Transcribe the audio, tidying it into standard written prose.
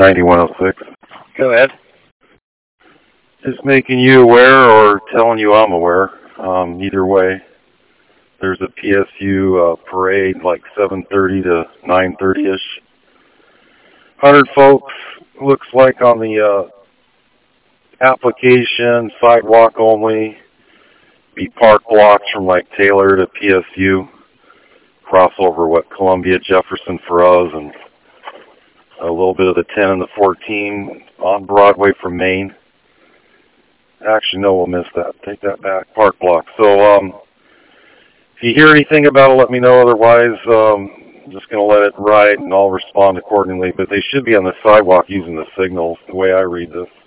9106. Go ahead. Just making you aware or telling you I'm aware. Either way, there's a PSU parade like 7:30 to 9:30ish. 100 folks looks like on the application, sidewalk only. Be park blocks from like Taylor to PSU. Crossover what Columbia, Jefferson for us, and a little bit of the 10 and the 14 on Broadway from Maine. Actually, no, we'll miss that. Take that back. Park block. So, if you hear anything about it, let me know. Otherwise, I'm just going to let it ride, and I'll respond accordingly. But they should be on the sidewalk using the signals, the way I read this.